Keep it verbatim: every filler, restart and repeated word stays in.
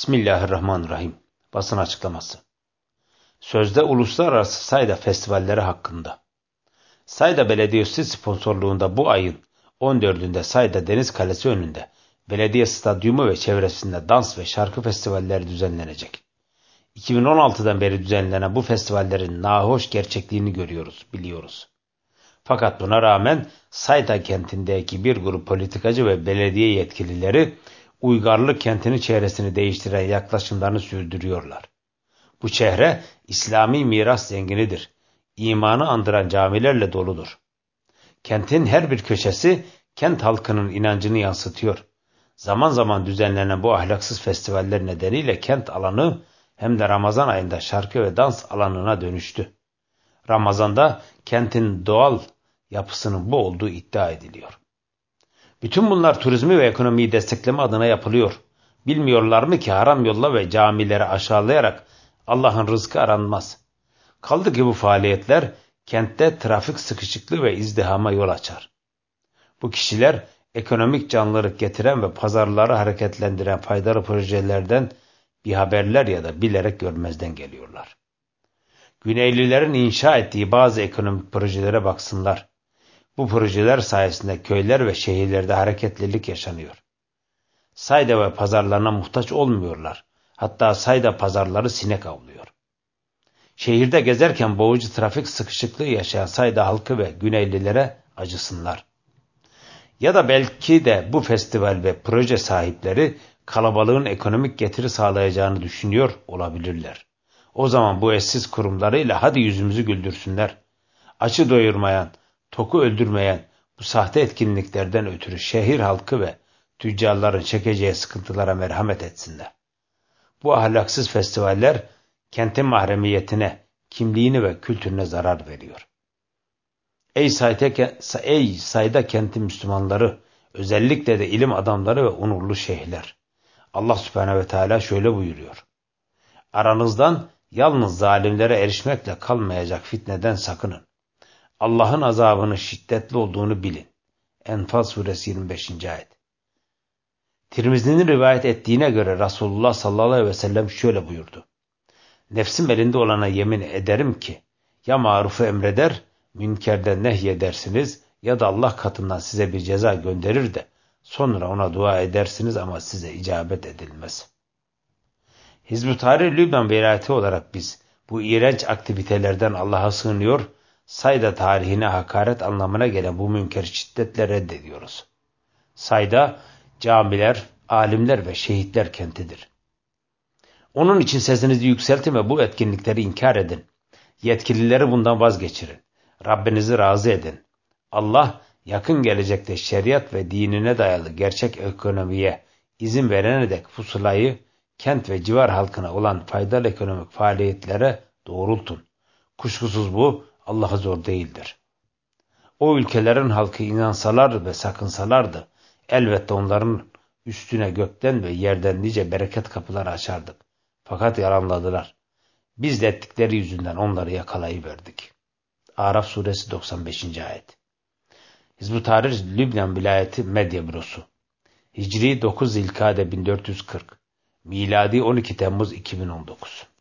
Bismillahirrahmanirrahim. Basın açıklaması. Sözde uluslararası Sayda festivalleri hakkında. Sayda Belediyesi sponsorluğunda bu ayın on dördünde Sayda Deniz Kalesi önünde belediye stadyumu ve çevresinde dans ve şarkı festivalleri düzenlenecek. iki bin on altıdan beri düzenlenen bu festivallerin nahoş gerçekliğini görüyoruz, biliyoruz. Fakat buna rağmen Sayda kentindeki bir grup politikacı ve belediye yetkilileri uygarlık kentinin çehresini değiştiren yaklaşımlarını sürdürüyorlar. Bu çehre İslami miras zenginidir. İmanı andıran camilerle doludur. Kentin her bir köşesi kent halkının inancını yansıtıyor. Zaman zaman düzenlenen bu ahlaksız festivaller nedeniyle kent alanı hem de Ramazan ayında şarkı ve dans alanına dönüştü. Ramazan'da kentin doğal yapısının bu olduğu iddia ediliyor. Bütün bunlar turizmi ve ekonomiyi destekleme adına yapılıyor. Bilmiyorlar mı ki haram yolla ve camileri aşağılayarak Allah'ın rızkı aranmaz. Kaldı ki bu faaliyetler kentte trafik sıkışıklığı ve izdihama yol açar. Bu kişiler ekonomik canlılık getiren ve pazarları hareketlendiren faydalı projelerden bir haberler ya da bilerek görmezden geliyorlar. Güneylilerin inşa ettiği bazı ekonomik projelere baksınlar. Bu projeler sayesinde köyler ve şehirlerde hareketlilik yaşanıyor. Sayda ve pazarlarına muhtaç olmuyorlar. Hatta Sayda pazarları sinek avlıyor. Şehirde gezerken boğucu trafik sıkışıklığı yaşayan Sayda halkı ve Güneylilere acısınlar. Ya da belki de bu festival ve proje sahipleri kalabalığın ekonomik getiri sağlayacağını düşünüyor olabilirler. O zaman bu eşsiz kurumlarıyla hadi yüzümüzü güldürsünler. Açı doyurmayan, toku öldürmeyen bu sahte etkinliklerden ötürü şehir halkı ve tüccarların çekeceği sıkıntılara merhamet etsinler. Bu ahlaksız festivaller kentin mahremiyetine, kimliğine ve kültürüne zarar veriyor. Ey Sayda, ey Sayda kenti Müslümanları, özellikle de ilim adamları ve onurlu şeyhler. Allah Subhanahu ve Teala şöyle buyuruyor. Aranızdan yalnız zalimlere erişmekle kalmayacak fitneden sakının. Allah'ın azabının şiddetli olduğunu bilin. Enfal suresi yirmi beşinci ayet. Tirmizi'nin rivayet ettiğine göre Resulullah sallallahu aleyhi ve sellem şöyle buyurdu. Nefsim elinde olana yemin ederim ki ya marufu emreder, münkerden nehyedersiniz ya da Allah katından size bir ceza gönderir de sonra ona dua edersiniz ama size icabet edilmez. Hizb-ı Tahrir Lübnan velayeti olarak biz bu iğrenç aktivitelerden Allah'a sığınıyor, Sayda tarihine hakaret anlamına gelen bu münker şiddetle reddediyoruz. Sayda, camiler, alimler ve şehitler kentidir. Onun için sesinizi yükseltin ve bu etkinlikleri inkar edin. Yetkilileri bundan vazgeçirin. Rabbinizi razı edin. Allah, yakın gelecekte şeriat ve dinine dayalı gerçek ekonomiye izin verene dek pusulayı, kent ve civar halkına olan faydalı ekonomik faaliyetlere doğrultun. Kuşkusuz bu, Allah'a zor değildir. O ülkelerin halkı inansalardı ve sakınsalardı, elbette onların üstüne gökten ve yerden nice bereket kapıları açardık. Fakat yalanladılar. Biz de ettikleri yüzünden onları yakalayıverdik. Araf suresi doksan beşinci ayet. Hizb-ı Tahrir Lübnan Vilayeti Medya Bürosu. Hicri dokuz Zilkade bin dört yüz kırk. Miladi on iki Temmuz iki bin on dokuz.